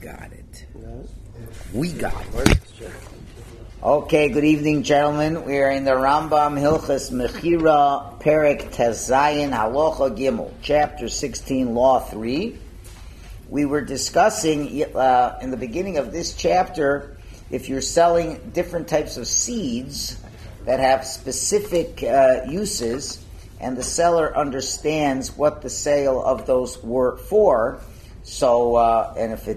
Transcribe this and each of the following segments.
got it. We got it. Okay, good evening, gentlemen. We are in the Rambam Hilchas Mechira, Perek Tezayin, Halacha Gimel, Chapter 16, Law 3. We were discussing in the beginning of this chapter, if you're selling different types of seeds that have specific uses, and the seller understands what the sale of those were for. So, and if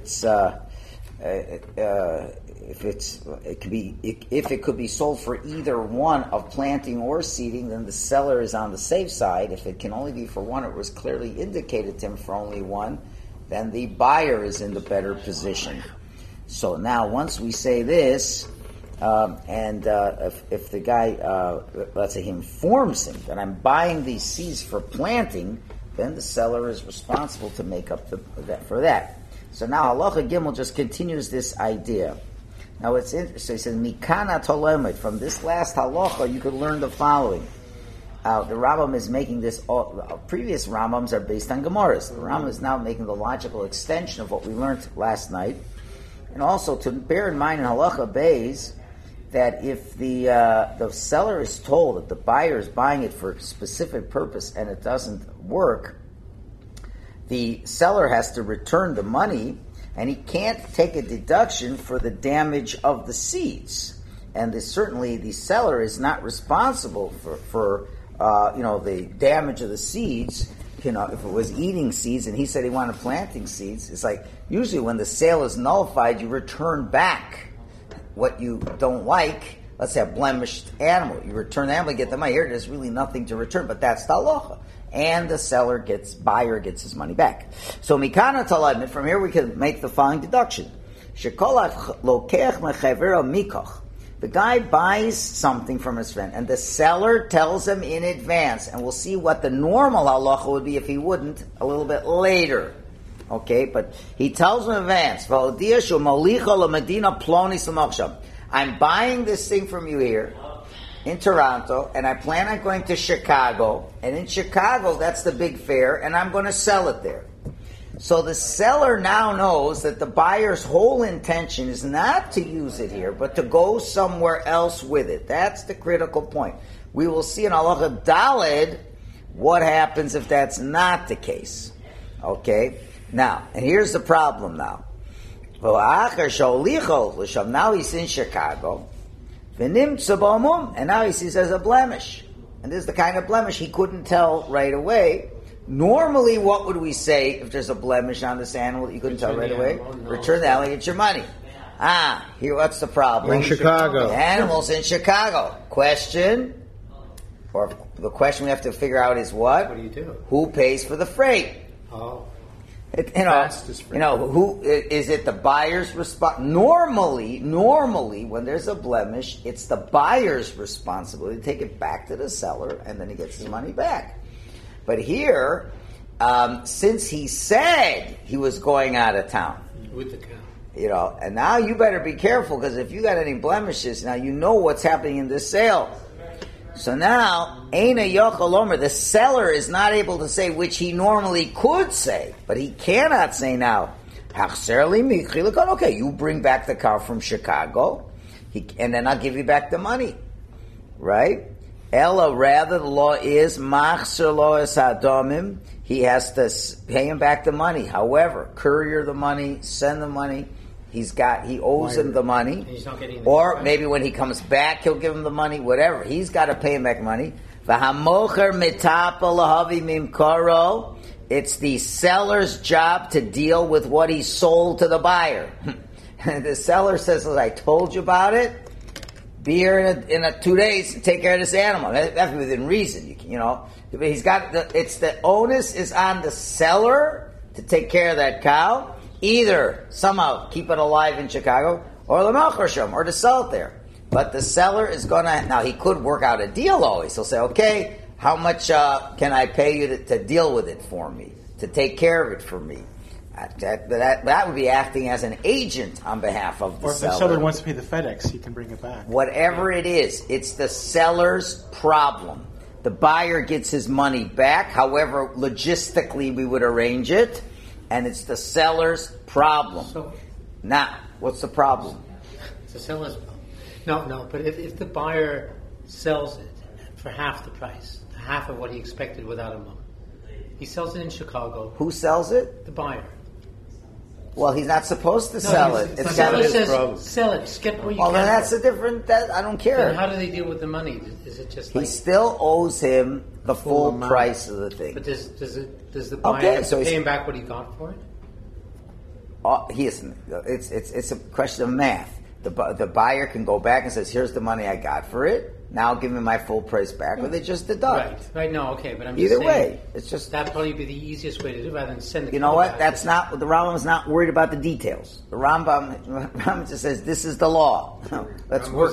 it could be sold for either one of planting or seeding, then the seller is on the safe side. If it can only be for one, it was clearly indicated to him for only one, then the buyer is in the better position. So now, once we say this, if the guy, let's say he informs him that I'm buying these seeds for planting, then the seller is responsible to make up for that. So now Halacha Gimel just continues this idea. Now it's interesting. He says, Mikana Tolemet. From this last halacha, you could learn the following. The Rambam is making this. Previous Rambams are based on Gemaras. The Rambam is now making the logical extension of what we learned last night, and also to bear in mind in Halacha Beis that if the seller is told that the buyer is buying it for a specific purpose and it doesn't work, the seller has to return the money, and he can't take a deduction for the damage of the seeds. And certainly the seller is not responsible for the damage of the seeds. You know, if it was eating seeds and he said he wanted planting seeds, it's like usually when the sale is nullified, you return back what you don't like. Let's say a blemished animal. You return the animal, you get the money. Here there's really nothing to return, but that's the halacha. And the buyer gets his money back. So mikana taladmit, from here we can make the following deduction. Shekolach lokech mechavero mikach. The guy buys something from his friend, and the seller tells him in advance, and we'll see what the normal halacha would be if he wouldn't a little bit later. Okay, but he tells him in advance, I'm buying this thing from you here in Toronto, and I plan on going to Chicago, and in Chicago, that's the big fair, and I'm going to sell it there. So the seller now knows that the buyer's whole intention is not to use it here, but to go somewhere else with it. That's the critical point. We will see in Halacha Daled what happens if that's not the case. Okay? Now, and here's the problem now. Now he's in Chicago, and now he sees there's a blemish. And this is the kind of blemish he couldn't tell right away. Normally, what would we say if there's a blemish on this animal that you couldn't tell right away? Return the animal, get your money. Here, what's the problem? In Chicago. The animal's in Chicago. Question, or the question we have to figure out is what? What do you do? Who pays for the freight? Oh. Who is it? The buyer's response. Normally, when there's a blemish, it's the buyer's responsibility to take it back to the seller, and then he gets his money back. But here, since he said he was going out of town with the cow, and now you better be careful, because if you got any blemishes, now you know what's happening in this sale. So now, Eina Yochel Omer, the seller is not able to say, which he normally could say, but he cannot say now, okay, you bring back the cow from Chicago, and then I'll give you back the money. Right? Ella, rather, the law is, Machzer lo es hadomim, he has to pay him back the money. However, courier the money, send the money, he owes him the money, he's not getting or maybe when he comes back, he'll give him the money, whatever. He's got to pay him back money. It's the seller's job to deal with what he sold to the buyer. The seller says, I told you about it, be here in 2 days and take care of this animal. That's within reason, he's got the onus is on the seller to take care of that cow. Either somehow keep it alive in Chicago, or or to sell it there. But the seller is going to, now he could work out a deal always. He'll say, okay, how much can I pay you to deal with it for me, to take care of it for me? That would be acting as an agent on behalf of the seller. Or if the seller wants to pay the FedEx, he can bring it back. Whatever it is, it's the seller's problem. The buyer gets his money back, however logistically we would arrange it, and it's the seller's problem. So Now, what's the problem? It's a seller's problem. No, but if the buyer sells it for half the price, half of what he expected without a mum, he sells it in Chicago. Who sells it? The buyer. Well, he's not supposed to sell it. The seller says, sell it, just get what you can. Well, then that's a different, I don't care. Then how do they deal with the money? Is it just like... He still owes him the full price of the thing. But does the buyer have to pay him back what he got for it? He isn't. It's a question of math. The buyer can go back and says, "Here's the money I got for it. Now give me my full price back," or they just deduct. Right. No, okay, but I'm either just saying, way. It's just that'd probably be the easiest way to do it, rather than send the. You know what? That's not the Rambam's not worried about the details. The Rambam just says this is the law. Let's work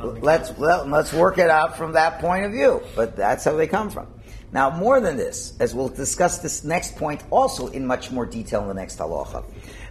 it out from that point of view. But that's how they come from. Now, more than this, as we'll discuss this next point also in much more detail in the next halacha.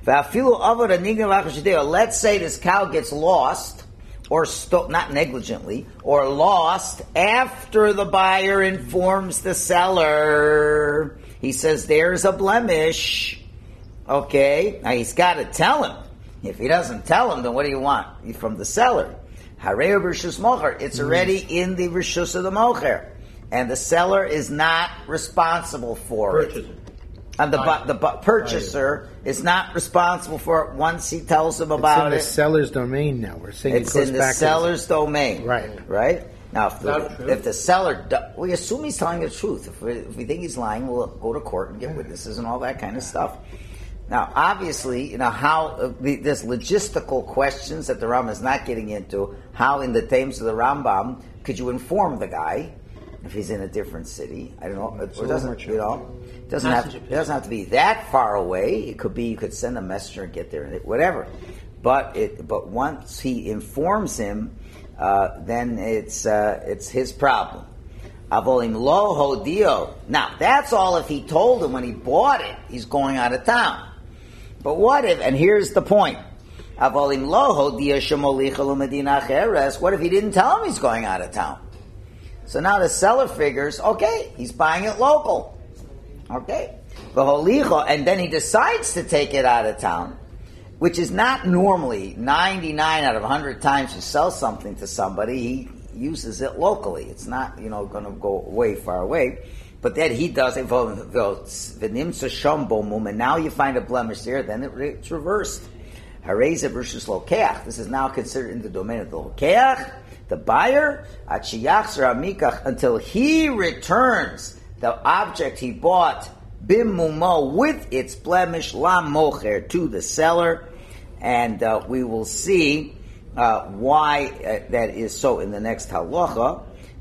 Let's say this cow gets lost, or not negligently, or lost after the buyer informs the seller. He says there's a blemish. Okay, now he's got to tell him. If he doesn't tell him, then what do you want from the seller? Harei b'rishus mocher. It's already in the rishus of the mocher, and the seller is not responsible for it. And the purchaser is not responsible for it once he tells him about it. It's in the seller's domain now. We're saying it's in the seller's domain. Right. Now, if the seller... We assume he's telling the truth. If we think he's lying, we'll go to court and get witnesses and all that kind of stuff. Now, obviously, how there's logistical questions that the Rambam is not getting into. How, in the terms of the Rambam, could you inform the guy if he's in a different city? I don't know. It doesn't have to be that far away. It could be you could send a messenger and get there, whatever. But once he informs him, then it's his problem. Avolim lo hodio. Now that's all if he told him when he bought it he's going out of town. But what if? And here's the point. Avolim lo hodio shemolicha l'medina acheres. What if he didn't tell him he's going out of town? So now the seller figures, okay, he's buying it local. Okay? And then he decides to take it out of town, which is not normally 99 out of 100 times you sell something to somebody, he uses it locally. It's not, going to go way far away. But then he does it, and now you find a blemish there, then it's reversed. This is now considered in the domain of the lokeach, the buyer, until he returns the object he bought, bimumo, with its blemish, la mocher, to the seller, and we will see why that is so in the next halacha.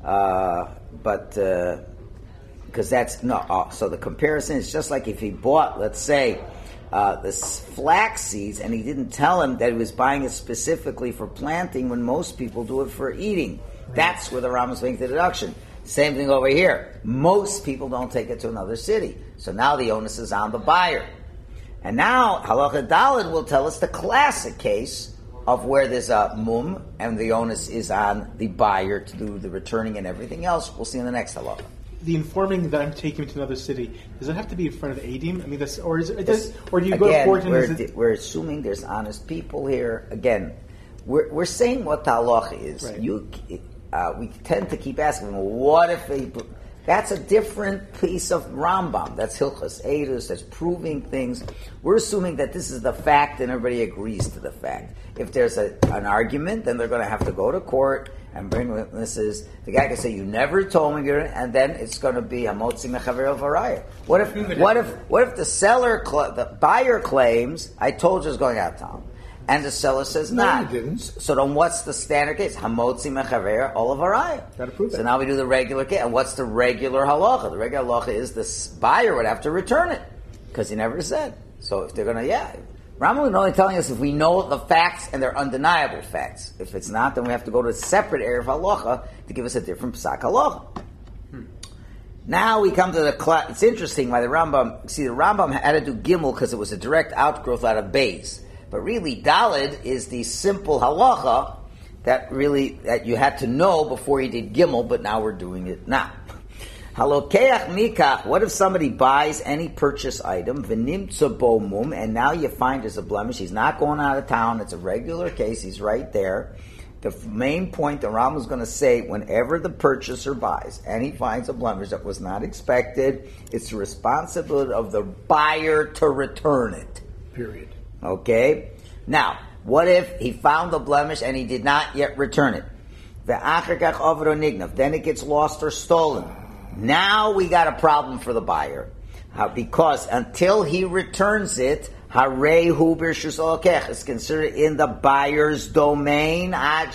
But because so the comparison is just like if he bought, let's say, the flax seeds, and he didn't tell him that he was buying it specifically for planting, when most people do it for eating. That's where the Rambam's making the deduction. Same thing over here. Most people don't take it to another city. So now the onus is on the buyer. And now, Halacha Daled will tell us the classic case of where there's a mum, and the onus is on the buyer to do the returning and everything else. We'll see in the next halacha. The informing that I'm taking him to another city, does it have to be in front of Adim? I mean, or do you go to court and... We're assuming there's honest people here. Again, we're saying what the halacha is. Right. We tend to keep asking, well, what if that's a different piece of Rambam. That's Hilchas Eidus, that's proving things. We're assuming that this is the fact and everybody agrees to the fact. If there's an argument, then they're going to have to go to court and bring witnesses. The guy can say, you never told me, and then it's going to be Hamotzi Mechaver Varaya. What if the buyer claims, I told you I was going out of town, and the seller says, nah. No, you didn't. So then what's the standard case? Hamotzi Mechaver Olavaraya. Got to prove it. So now we do the regular case. And what's the regular halacha? The regular halacha is the buyer would have to return it, because he never said. So if they're going to, Rambam is only telling us if we know the facts and they're undeniable facts. If it's not, then we have to go to a separate area of halacha to give us a different psak halacha. Now we come to it's interesting why the Rambam had to do Gimel because it was a direct outgrowth out of Beis. But really, Daled is the simple halacha that you had to know before you did Gimel, but now we're doing it now. Halokeach mikach. What if somebody buys any purchase item, v'nimtza bo mum, and now you find there's a blemish? He's not going out of town. It's a regular case. He's right there. The main point the Rambam is going to say, whenever the purchaser buys and he finds a blemish that was not expected, it's the responsibility of the buyer to return it. Period. Okay? Now, what if he found the blemish and he did not yet return it? Then it gets lost or stolen. Now we got a problem for the buyer. Because until he returns it, Harehu b'rshus alokech is considered in the buyer's domain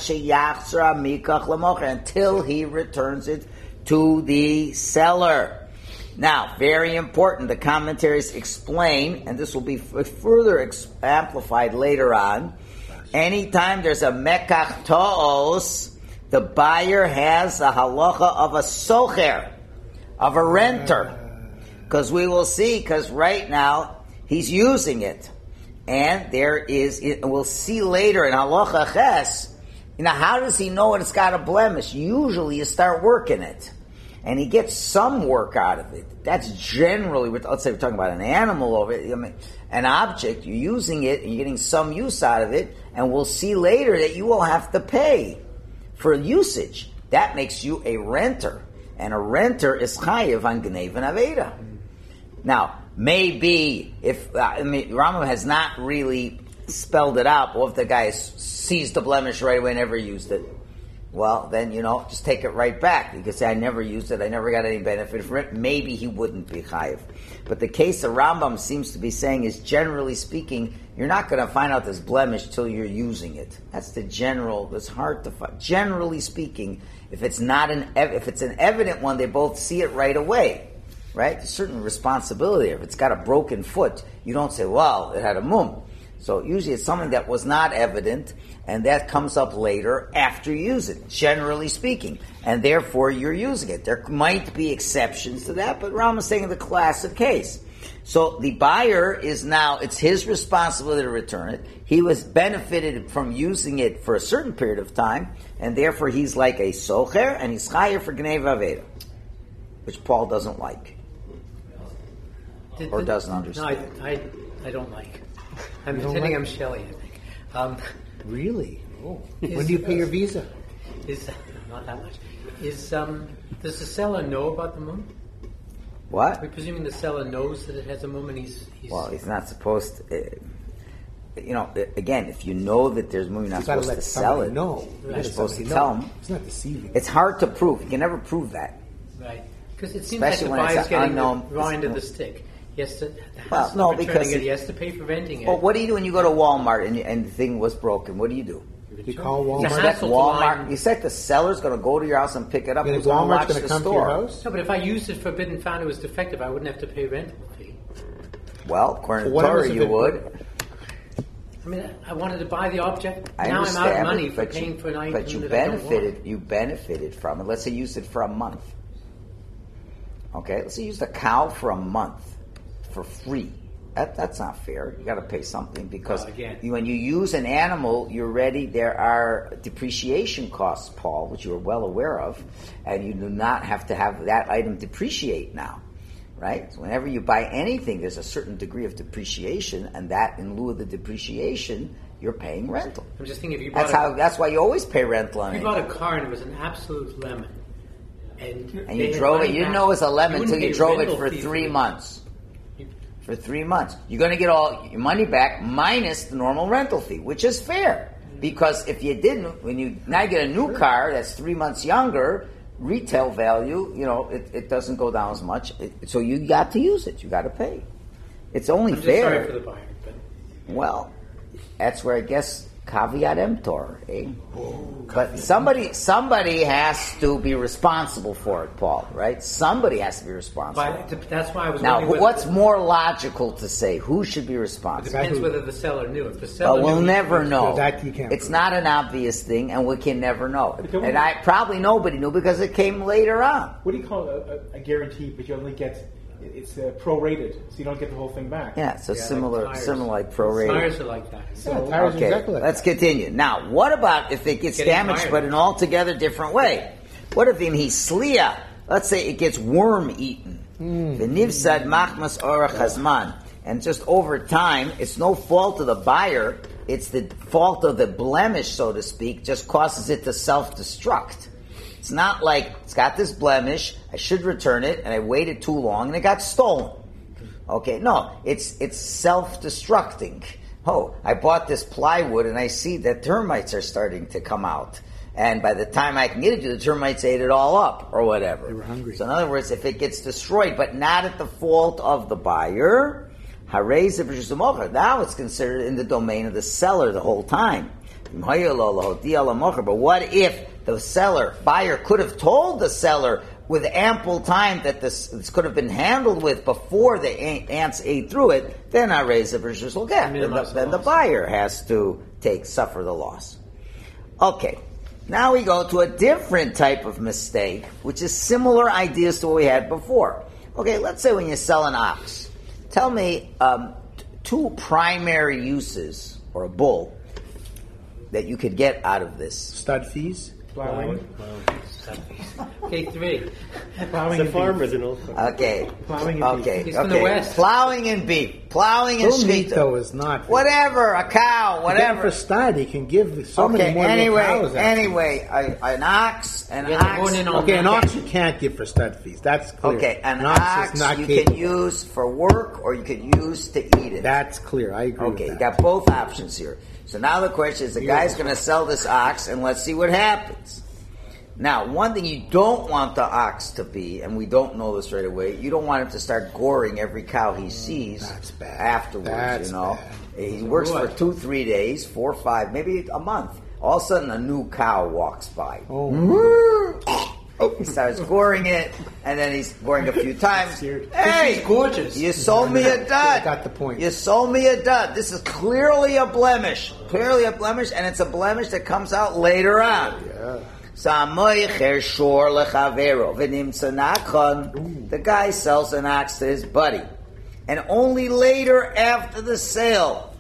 until he returns it to the seller. Now, very important, the commentaries explain, and this will be further amplified later on, anytime there's a mekach to'os, the buyer has a halacha of a socher, of a renter. Because we will see, because right now, he's using it. And we'll see later in halacha ches, how does he know it's got a blemish? Usually you start working it. And he gets some work out of it. That's generally, let's say we're talking about an animal over it, an object, you're using it, and you're getting some use out of it, and we'll see later that you will have to pay for usage. That makes you a renter. And a renter is chayiv on Gneva and Aveda. Now, maybe if Rambam has not really spelled it out, or if the guy sees the blemish right away and never used it, well, then, just take it right back. You could say, I never used it, I never got any benefit from it. Maybe he wouldn't be chayiv. But the case the Rambam seems to be saying is, generally speaking, you're not going to find out this blemish till you're using it. That's it's hard to find. Generally speaking, if it's an evident one, they both see it right away. Right? There's a certain responsibility. If it's got a broken foot, you don't say, well, it had a mum. So usually it's something that was not evident, and that comes up later after you use it, generally speaking. And therefore you're using it. There might be exceptions to that, but Rambam is saying the classic case. So the buyer is now, it's his responsibility to return it. He was benefited from using it for a certain period of time, and therefore he's like a socher, and he's chayav for Gneva Aveda, which Paul doesn't like. Or doesn't understand. No, I don't like. I'm pretending I'm Shelley, I think. Really? Oh. When do you pay your visa? Not that much. Does the seller know about the mum? What? We're presuming the seller knows that it has a mum, and he's... Well, he's not supposed to... again, if you know that there's mum, you're not supposed to sell it. No. You're supposed to tell him. It's not deceiving. It's hard to prove. You can never prove that. Right. Because it seems like the buyer's getting the raw end of the stick. He has to, he has to pay for renting it. Well, what do you do when you go to Walmart and the thing was broken? What do? You call Walmart. You said the seller's going to go to your house and pick it up. Is Walmart going to come to your house? No, but if I used it for bid and found it was defective, I wouldn't have to pay rental fee. Well, according to Torah, you would. I mean, I wanted to buy the object. Now I'm out of money for paying for an item. But you benefited from it. Let's say you used it for a month. Okay, let's say you used a cow for a month for free. That's not fair. You got to pay something because when you use an animal, there are depreciation costs, Paul, which you are well aware of, and you do not have to have that item depreciate now, right? So whenever you buy anything, there's a certain degree of depreciation, and that in lieu of the depreciation, you're paying rental. I'm just thinking if you that's why you always pay rental on it. If you bought a car and it was an absolute lemon, and you drove it, you didn't know it was a lemon until you drove it for 3 months. For 3 months. You're going to get all your money back minus the normal rental fee, which is fair. Because if you didn't, when you now get a new car that's 3 months younger, retail value, it doesn't go down as much. So you got to use it. You got to pay. It's only fair. Sorry for the buyer. Well, that's where I guess caveat emptor, eh? But somebody has to be responsible for it, Paul, right? Somebody has to be responsible. But that's why I was now, what's more logical to say? Who should be responsible? It depends whether the seller knew. If the seller we'll never know. It's not an obvious thing, and we can never know. And probably nobody knew because it came later on. What do you call a guarantee, but you only get... It's prorated, so you don't get the whole thing back. Yeah, so similar like prorated. Tires are like that. So, tires okay, exactly like let's continue. Now, what about if it gets damaged but in an altogether different way? What if he's sliya? let's say it gets worm eaten. V'nivsad machmas orach hazman. And just over time, it's no fault of the buyer, it's the fault of the blemish, so to speak, just causes it to self-destruct. It's not like, it's got this blemish, I should return it, and I waited too long, and it got stolen. Okay, no, it's self-destructing. Oh, I bought this plywood, and I see that termites are starting to come out. And by the time I can get it to, the termites ate it all up, or whatever. They were hungry. So in other words, if it gets destroyed, but not at the fault of the buyer, now it's considered in the domain of the seller the whole time. But what if the buyer could have told the seller with ample time that this could have been handled with before the ants ate through it, then then the buyer has to suffer the loss. Okay, now we go to a different type of mistake, which is similar ideas to what we had before. Okay, let's say when you sell an ox, tell me two primary uses, or a bull, that you could get out of this. Stud fees? Plowing. Okay, 3. Plowing The and farmer's an old farmer. Okay. Plowing and Okay. He's from the West. Plowing and beef. Plowing and Bull meat, shechita. though, is not... Whatever, a cow, whatever. For stud, he can give so many more little cows. An ox, You have to go in on Okay, an that. ox you can't give for stud fees. That's clear. Okay, an ox is ox not you capable. can use for work or you can use to eat it. That's clear. I agree Okay, you with that. got both options here. So now the question is, the guy's going to sell this ox, and let's see what happens. Now, one thing you don't want the ox to be, and we don't know this right away, you don't want him to start goring every cow he sees That's bad. afterwards, That's you know. bad. He works for 2-3 days, 4 or 5, maybe a month. All of a sudden, a new cow walks by. He starts goring it, and then he's goring a few times. Hey, She's gorgeous. you sold me a dud. I got the point. You sold me a dud. This is clearly a blemish. Clearly a blemish, and it's a blemish that comes out later on. The guy sells an ox to his buddy. And only later after the sale,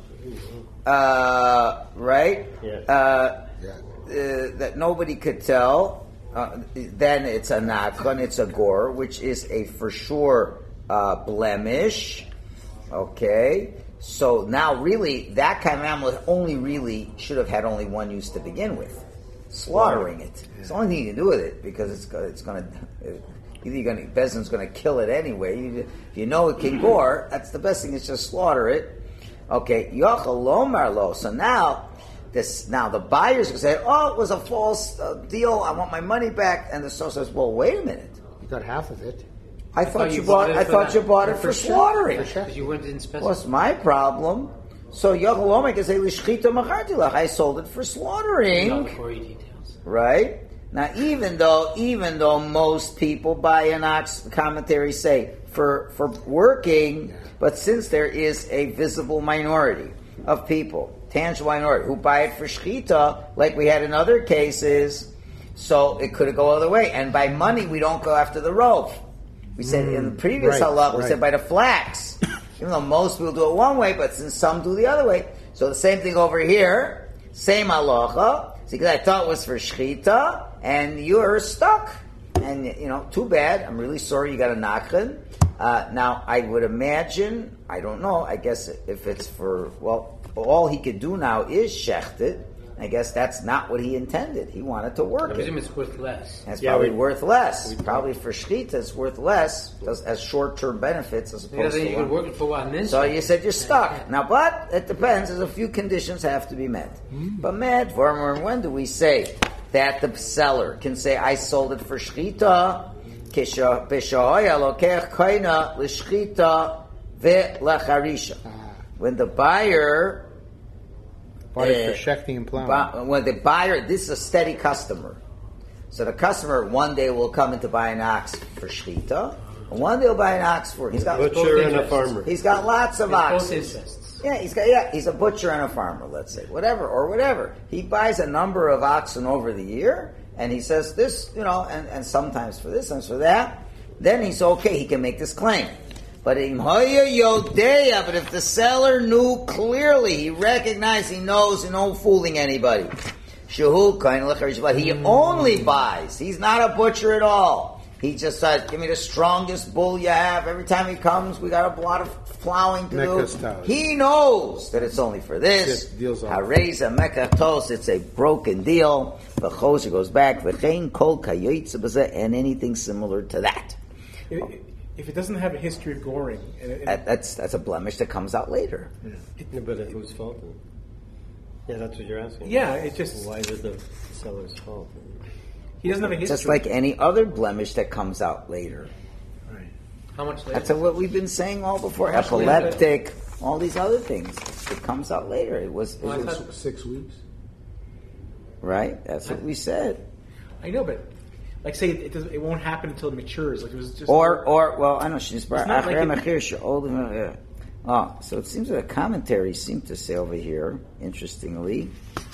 right? Yeah. That nobody could tell, then it's a nakon, it's a gore, which is a for sure blemish. Okay, so now really that kind of animal only really should have had only one use to begin with, slaughtering it. It's the only thing you can do with it because it's going to. Either Bezdin's going to kill it anyway. If you know it can gore, that's the best thing is just slaughter it. Okay, yochel lomar lo. So now the buyers can say, "Oh, it was a false deal. I want my money back." And the seller says, "Well, wait a minute. You got half of it. I thought you bought it for slaughtering. Because you didn't specify. What's my problem?" So yochel lomar can say, "Lishchita macharti lach." I sold it for slaughtering. Not gory details. Right? Now, even though most people buy an ox, commentaries say for working, but since there is a visible minority of people, tangible minority, who buy it for shechita, like we had in other cases, so it could go other way. And by money, we don't go after the rove. We said in the previous halakha, we said by the flax. Even though most people do it one way, but since some do the other way. So the same thing over here, same halacha. See, because I thought it was for shechita, and you're stuck. And, too bad. I'm really sorry you got a nakhan. Now, I would imagine, I don't know, I guess if it's all he could do now is shecht it. I guess that's not what he intended. He wanted to work I it. presume it's worth less. It's probably worth less. Probably for shechita, it's worth less as short-term benefits as opposed Then to you could work it for a while and then so you said you're stuck. Now, but it depends. There's a few conditions have to be met. But when do we say that the seller can say, I sold it for shechita, when the buyer Bought it for shechting and plowing. when the buyer, this is a steady customer. So the customer one day will come in to buy an ox for shechita, and one day he'll buy an ox for he's got Butcher and a farmer. He's got lots of Both oxes. interests. He's a butcher and a farmer, let's say. Whatever. He buys a number of oxen over the year, and he says this, and sometimes for this, sometimes for that. Then he's okay, he can make this claim. But if the seller knew clearly, he recognized, he knows, no fooling anybody. He only buys. He's not a butcher at all. He just said, give me the strongest bull you have. Every time he comes, we got a lot of plowing to do. He knows that it's only for this. Hareza mekatos, it's a broken deal. V'chosher goes back, v'chein kol kayotze b'zeh, and anything similar to that. If it doesn't have a history of goring... That's a blemish that comes out later. Yeah, but whose fault? Yeah, that's what you're asking. Yeah, it just... Why is it the seller's fault? He doesn't have a history. Just like any other blemish that comes out later. Right. How much later? That's what we've been saying all before. Epileptic, all these other things. It comes out later. It was 6 weeks. Right? That's what we said. I know, but like say it won't happen until it matures. Like it was just well, I know she's brought. Like so it seems that a commentary seemed to say over here, interestingly,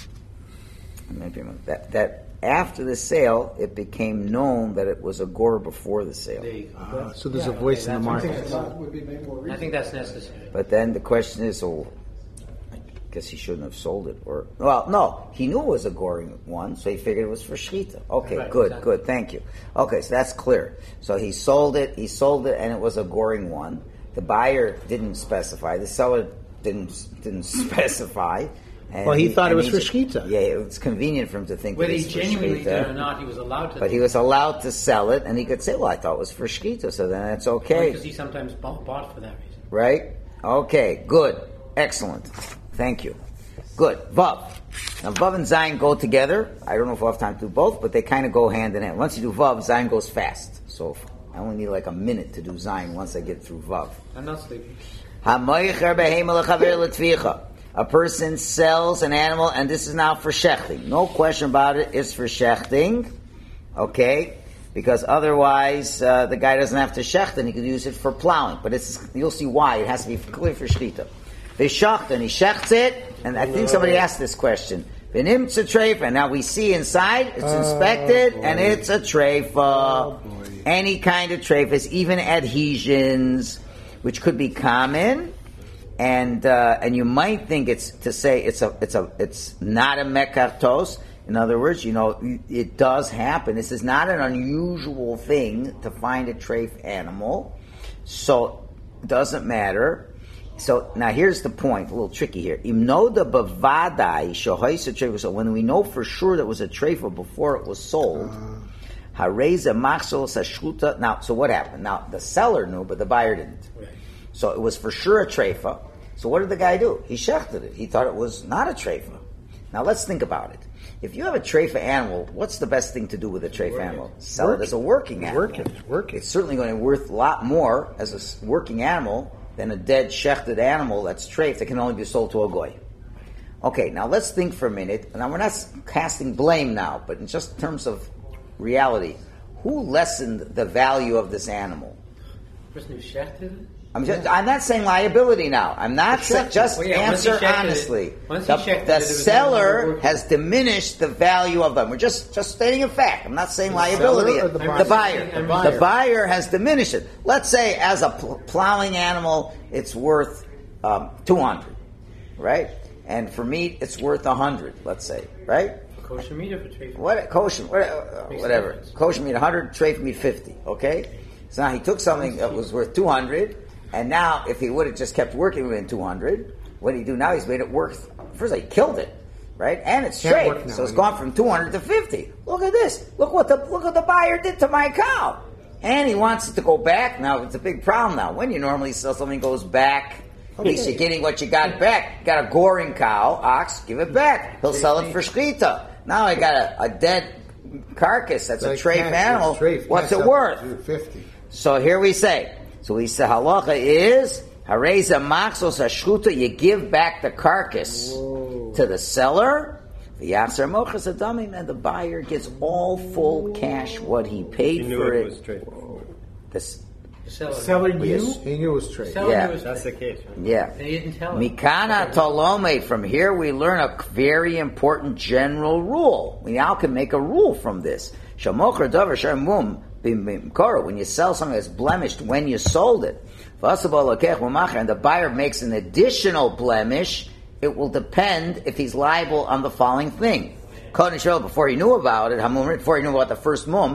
that after the sale, it became known that it was a gore before the sale. So there's a voice in the market. I think that's necessary. But then the question is, I guess he shouldn't have sold it. No, he knew it was a goring one, so he figured it was for shechita. Okay, right, good, thank you. Okay, so that's clear. So he sold it, and it was a goring one. The buyer didn't specify. The seller didn't specify. And he thought it was for shechita. Yeah, it was convenient for him to think whether it he was genuinely for shechita, did or not, he was allowed to. But he was allowed to sell it, and he could say, "Well, I thought it was for shechita, so then that's okay." Because he sometimes bought for that reason. Right? Okay. Good. Excellent. Thank you. Good. Vav. Now, Vav and Zayin go together. I don't know if we'll have time to do both, but they kind of go hand in hand. Once you do Vav, Zayin goes fast. So I only need like a minute to do Zayin once I get through Vav. I'm not sleeping. A person sells an animal, and this is now for shechting. No question about it, it's for shechting. Okay? Because otherwise, the guy doesn't have to shecht, and he could use it for plowing. But you'll see why. It has to be clear for shechita. They shecht, and he shechts it, and I think somebody asked this question. V'nimtza treifa. Now we see inside, it's inspected, and it's a treifa. Any kind of treifas, even adhesions, which could be common. And you might think it's not a mekartos. In other words, it does happen. This is not an unusual thing to find a treif animal, so it doesn't matter. So now here's the point, a little tricky here. Imnoda bavadai shohaisa treifa. So when we know for sure that it was a treifa before it was sold, hareza machzol sashchuta. Now, so what happened? Now the seller knew, but the buyer didn't. Right. So it was for sure a treifa. So what did the guy do? He shechted it. He thought it was not a treifa. Now let's think about it. If you have a treifa animal, what's the best thing to do with a treifa animal? Sell it as a working animal. Work it. It's certainly going to be worth a lot more as a working animal than a dead shechted animal that's treif that can only be sold to a goy. Okay, now let's think for a minute. Now we're not casting blame now, but in just terms of reality, who lessened the value of this animal? The person who shechted it? I'm not saying liability now. I'm not just answer honestly. The seller has diminished the value of them. We're just stating a fact. I'm not saying liability. The buyer. The buyer has diminished it. Let's say as a plowing animal, it's worth 200, right? And for meat, it's worth 100. Let's say, right? Kosher meat or for treif? Whatever. Kosher meat 100, treif meat 50. Okay. So now he took something that was worth 200. And now, if he would have just kept working within 200, what did he do now? He's made it worth. First, he killed it, right? And it's straight, so it's gone from 200 to 50. Look at this. Look what the buyer did to my cow. And he wants it to go back. Now it's a big problem. Now, when you normally sell something goes back, at least you're getting what you got back. You got a goring cow, ox, give it back. He'll sell it for shechita. Now I got a dead carcass. That's a treif animal. What's it worth? 50. So here we say. So we say halacha is hareza machzos hashchuta. You give back the carcass to the seller. The yachzer mochas adamim, and the buyer gets all full cash what he paid for it. The seller knew. He knew it was trade. Yeah, that's the case. Right? Yeah. They didn't tell him. Mikana tolome. From here we learn a very important general rule. We now can make a rule from this. Shamocher davar shamum. When you sell something that's blemished when you sold it, and the buyer makes an additional blemish, it will depend if he's liable on the following thing. Before he knew about it, before he knew about the first mum,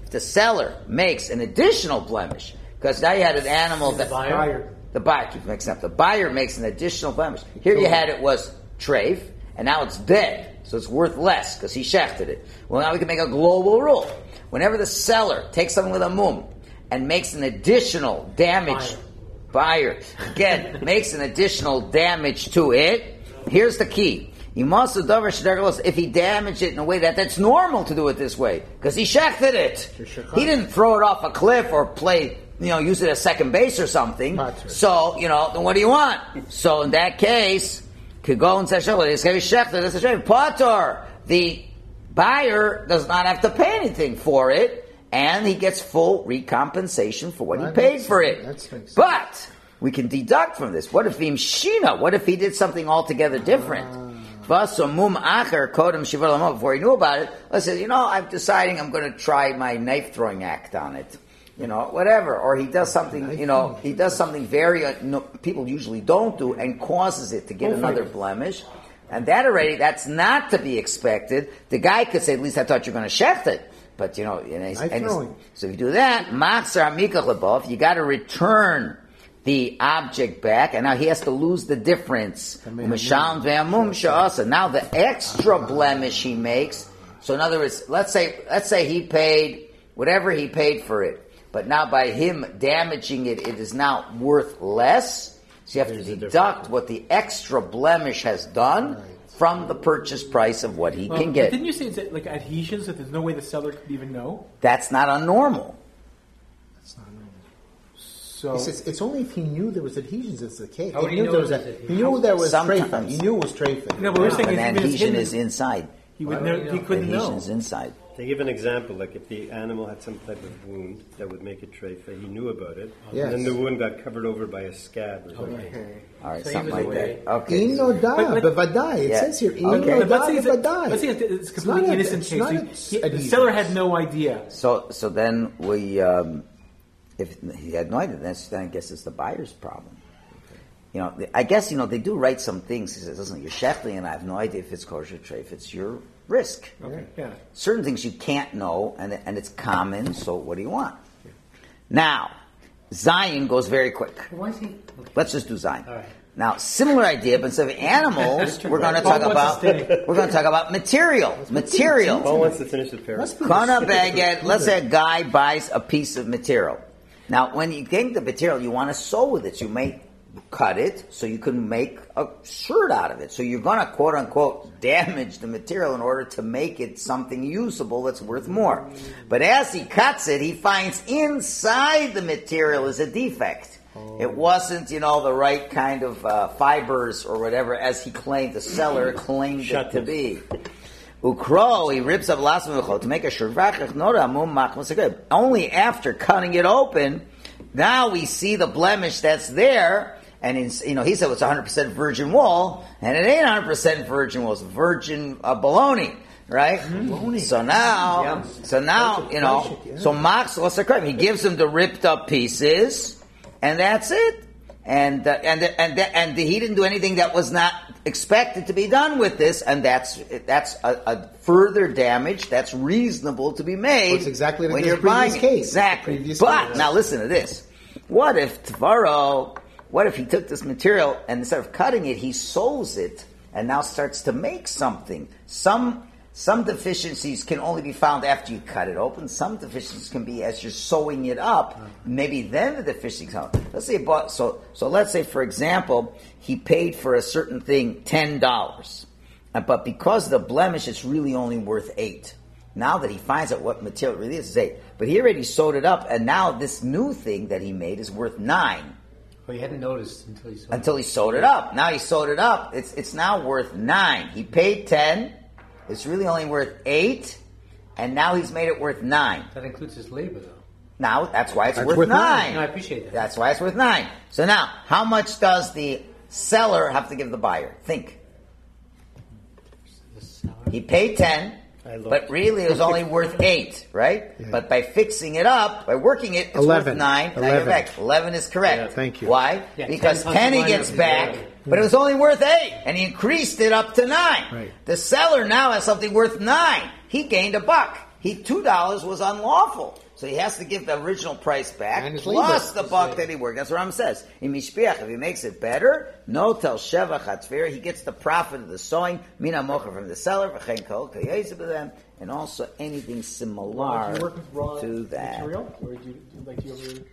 If the seller makes an additional blemish, because now you had an animal that the buyer keeps mixing up. The buyer makes an additional blemish. Here you had it was treif, and now it's dead, so it's worth less because he shechted it. Well, now we can make a global rule. Whenever the seller takes something with a mum and makes an additional damage, buyer again makes an additional damage to it. Here's the key. If he damaged it in a way that's normal to do it this way, because he shechted it. He didn't throw it off a cliff or use it as second base or something. So, then what do you want? So in that case, could go and say, Patur, the buyer does not have to pay anything for it, and he gets full recompensation for what he paid for it. But we can deduct from this. What if he did something altogether different? Before he knew about it, let's say, I'm deciding I'm going to try my knife throwing act on it. Whatever. Or he does something, he does something very, people usually don't do and causes it to get another blemish. And that's not to be expected. The guy could say, at least I thought you were going to shecht it. But, so if you do that, you got to return the object back, and now he has to lose the difference. Now the extra blemish he makes, so in other words, let's say he paid whatever he paid for it, but now by him damaging it, it is now worth less. So you have to deduct what the extra blemish has done from the purchase price of what he can get. Didn't you say it's like adhesions that there's no way the seller could even know? That's not unnormal. So it's only if he knew there was adhesions. It's the case. He knew there was treifa. He knew it was treifa. No, but we're saying an adhesion is inside. He couldn't know. Adhesion's inside. To give an example, like if the animal had some type of wound that would make it treifa, he knew about it, and then the wound got covered over by a scab or something. Okay. All right, so something like that. Okay. It says here, let's say it's a completely innocent case. The seller had no idea. So then we... if he had no idea, then I guess it's the buyer's problem. I guess they do write some things. He says, "Listen, you're shechting, and I have no idea if it's kosher treif. It's your risk. Okay. Yeah. Certain things you can't know, and it's common. So what do you want?" Yeah. Now, Zion goes very quick. Why is he? Okay. Let's just do Zion. All right. Now, similar idea, but instead of animals, we're going to talk about material. Material. Paul wants to finish the paragraph. Let's say a guy buys a piece of material. Now, when you get the material, you want to sew with it. So you may cut it so you can make a shirt out of it. So you're going to, quote unquote, damage the material in order to make it something usable that's worth more. But as he cuts it, he finds inside the material is a defect. It wasn't, the right kind of fibers or whatever, as he claimed, the seller claimed it to be. Ukro, he rips up lasmicho to make a shurvach only after cutting it open. Now we see the blemish that's there, and he said it's 100% virgin wool, and it ain't 100% virgin wool; it's virgin baloney, right? Mm-hmm. So now, so Max he gives him the ripped up pieces, and that's it. And he didn't do anything that was not expected to be done with this, and that's a further damage that's reasonable to be made. Well, it's exactly like when you're buying case. Exactly. But now listen to this. What if he took this material and instead of cutting it, he sews it and now starts to make something? Some deficiencies can only be found after you cut it open. Some deficiencies can be as you're sewing it up. Maybe then the deficiencies come. Let's say let's say, for example, he paid for a certain thing $10, but because of the blemish, it's really only worth $8. Now that he finds out what material it really is, it's $8. But he already sewed it up, and now this new thing that he made is worth $9. Well, he hadn't noticed until he sewed it up. Now he sewed it up. It's now worth $9. He paid $10. It's really only worth $8, and now he's made it worth $9. That includes his labor, though. Now, that's why it's worth $9. No, I appreciate that. That's why it's worth $9. So now, how much does the seller have to give the buyer? Think. The seller? He paid $10, but really it was only worth $8, right? Yeah. But by fixing it up, by working it, it's 11. worth $9. 11. Now you're back. 11 is correct. Yeah, thank you. Why? Yeah, because 10 he gets back. But it was only worth $8, and he increased it up to $9. Right. The seller now has something worth $9. He gained $1. $2 was unlawful. So he has to give the original price back, plus the buck that he worked. That's what Rambam says. In Mishpiach, if he makes it better, no tel shevach hatzvir, he gets the profit of the sowing, mina mocha from the seller, v'chein kol kayezeh b'dem, and also anything similar to that. Material? Or do you ever